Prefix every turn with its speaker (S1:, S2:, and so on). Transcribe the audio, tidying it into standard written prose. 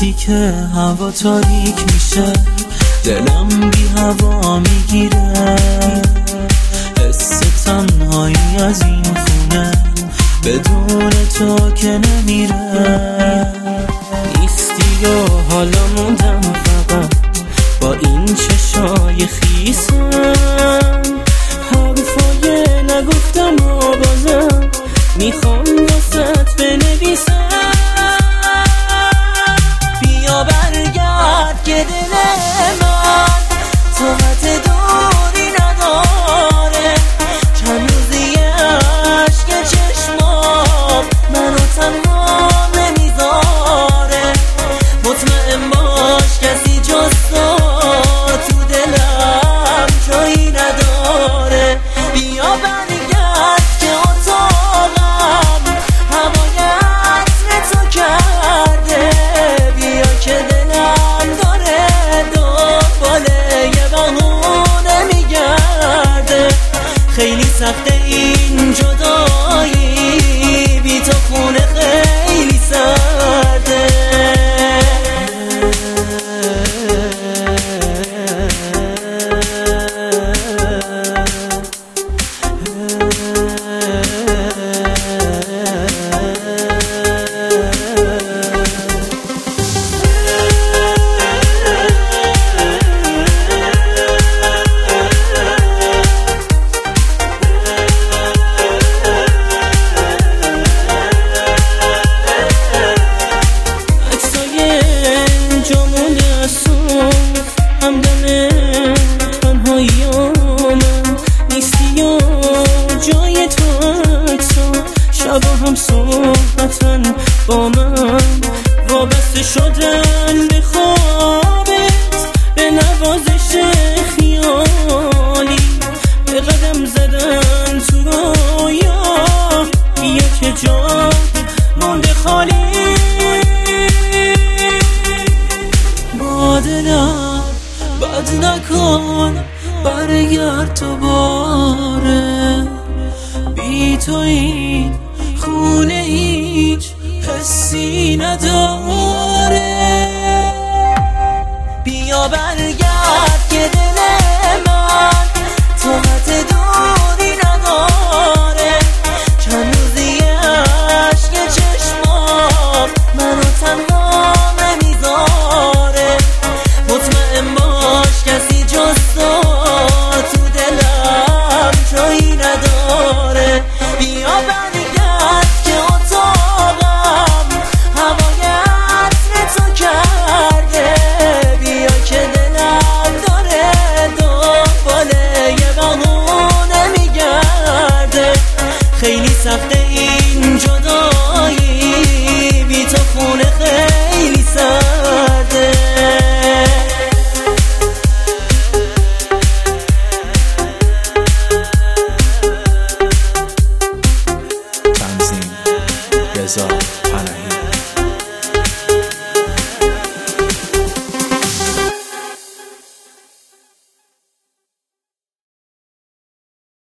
S1: وقتی که هوا تاریک میشه دلم بی هوا میگیره، حس تنهایی از این خونه بدون تو که نمیره. نیستی و حالا موندم فقط با این چشای خیسم، حرفای نگفتم و بازم میخوام واسط بنویسم. بیا برگرد که دل من طاقت دوری نداره، چند روزی عشق چشمام منو تنها نمیذاره. مطمئن باش کسی جز تو دلم جایی نداره. بیا برگرد که اتاقم هوای عطر تو کرده، بیا که دلم داره دنبال یه بهونه میگرده. خیلی سخته این جدایی، بی تو خونه خیلی سرده. همدم تنهاییامم نیستی و جای تو اکسا، شبا هم صحبتن با من وابسته شدن به خوابت، به نوازش خیالی به قدم زدن تو رویا. بیا که جا مونده خالی، با دلم بد نکن برگرد تو باره. بی تو این خونه هیچ حسی نداره. بیا برگرد